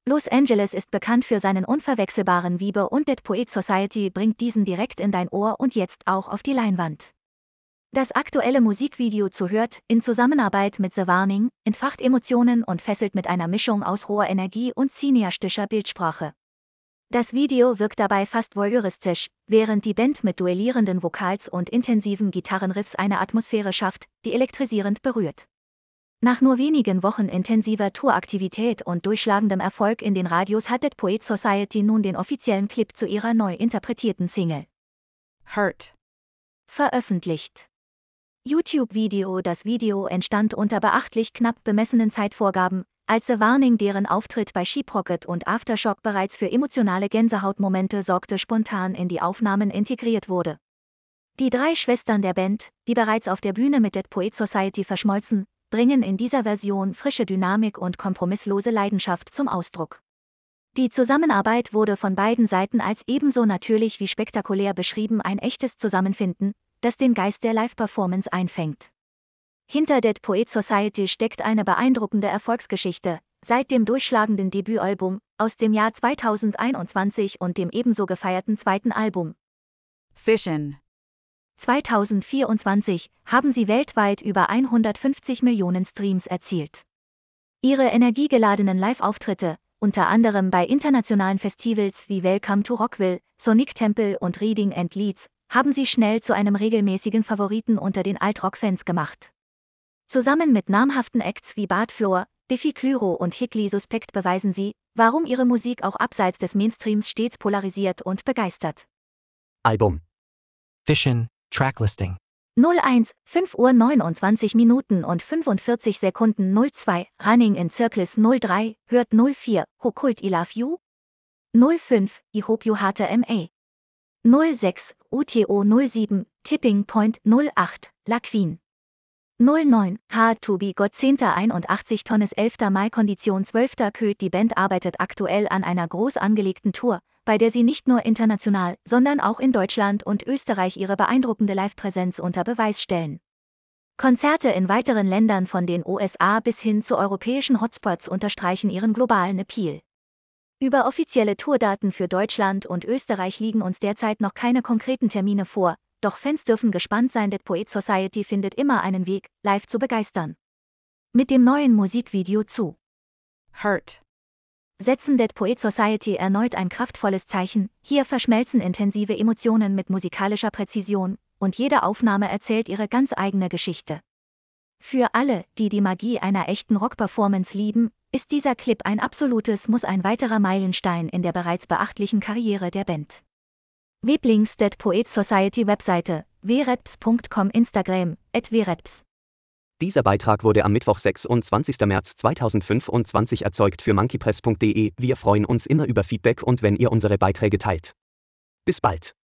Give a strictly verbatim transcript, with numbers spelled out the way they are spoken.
Los Angeles ist bekannt für seinen unverwechselbaren Vibe und Dead Poets Society bringt diesen direkt in dein Ohr und jetzt auch auf die Leinwand. Das aktuelle Musikvideo zu Hurt, in Zusammenarbeit mit The Warning, entfacht Emotionen und fesselt mit einer Mischung aus roher Energie und cineastischer Bildsprache. Das Video wirkt dabei fast voyeuristisch, während die Band mit duellierenden Vokals und intensiven Gitarrenriffs eine Atmosphäre schafft, die elektrisierend berührt. Nach nur wenigen Wochen intensiver Touraktivität und durchschlagendem Erfolg in den Radios hat Dead Poets Society nun den offiziellen Clip zu ihrer neu interpretierten Single Hurt veröffentlicht. YouTube-Video. Das Video entstand unter beachtlich knapp bemessenen Zeitvorgaben, als The Warning, deren Auftritt bei Sheeprocket und Aftershock bereits für emotionale Gänsehautmomente sorgte, spontan in die Aufnahmen integriert wurde. Die drei Schwestern der Band, die bereits auf der Bühne mit Dead Poets Society verschmolzen, bringen in dieser Version frische Dynamik und kompromisslose Leidenschaft zum Ausdruck. Die Zusammenarbeit wurde von beiden Seiten als ebenso natürlich wie spektakulär beschrieben, ein echtes Zusammenfinden, das den Geist der Live-Performance einfängt. Hinter Dead Poets Society steckt eine beeindruckende Erfolgsgeschichte, seit dem durchschlagenden Debütalbum aus dem Jahr zweitausendeinundzwanzig und dem ebenso gefeierten zweiten Album Fission zweitausendvierundzwanzig haben sie weltweit über hundertfünfzig Millionen Streams erzielt. Ihre energiegeladenen Live-Auftritte, unter anderem bei internationalen Festivals wie Welcome to Rockville, Sonic Temple und Reading and Leeds, haben sie schnell zu einem regelmäßigen Favoriten unter den Alt-Rock-Fans gemacht. Zusammen mit namhaften Acts wie Bart Floor, Biffy Clyro und Hickley Suspect beweisen sie, warum ihre Musik auch abseits des Mainstreams stets polarisiert und begeistert. Album Fission Tracklisting null eins, fünf Uhr neunundzwanzig Minuten und fünfundvierzig Sekunden. null zwei, Running in Circles. null drei, Hurt. null vier, How Could I Love You? null fünf, I Hope You Hate M A null sechs, U T O. null sieben, Tipping Point. null acht, La Queen null neun, Hard to Be God. zehnter einundachtzig Tonnes. elfter Mai Kondition. zwölfter Köth. Die Band arbeitet aktuell an einer groß angelegten Tour, bei der sie nicht nur international, sondern auch in Deutschland und Österreich ihre beeindruckende Live-Präsenz unter Beweis stellen. Konzerte in weiteren Ländern von den U S A bis hin zu europäischen Hotspots unterstreichen ihren globalen Appeal. Über offizielle Tourdaten für Deutschland und Österreich liegen uns derzeit noch keine konkreten Termine vor, doch Fans dürfen gespannt sein. Dead Poets Society findet immer einen Weg, live zu begeistern. Mit dem neuen Musikvideo zu Hurt setzen Dead Poets Society erneut ein kraftvolles Zeichen. Hier verschmelzen intensive Emotionen mit musikalischer Präzision, und jede Aufnahme erzählt ihre ganz eigene Geschichte. Für alle, die die Magie einer echten Rock-Performance lieben, ist dieser Clip ein absolutes Muss, ein weiterer Meilenstein in der bereits beachtlichen Karriere der Band. Weblinks: Dead Poets Society Webseite, w reps punkt com, Instagram, at w reps. Dieser Beitrag wurde am Mittwoch, sechsundzwanzigster März zweitausendfünfundzwanzig erzeugt für monkeypress punkt de. Wir freuen uns immer über Feedback und wenn ihr unsere Beiträge teilt. Bis bald.